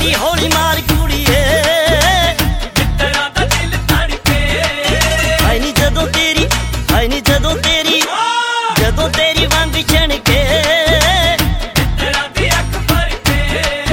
ਗੱਡੀ ਹੌਲੀ ਮਾਰ ਕੁੜੀਏ ਮਿੱਤਰਾਂ ਦਾ ਦਿਲ ਧੜਕੇ ਹਾਏ ਨੀ ਜਦੋਂ ਤੇਰੀ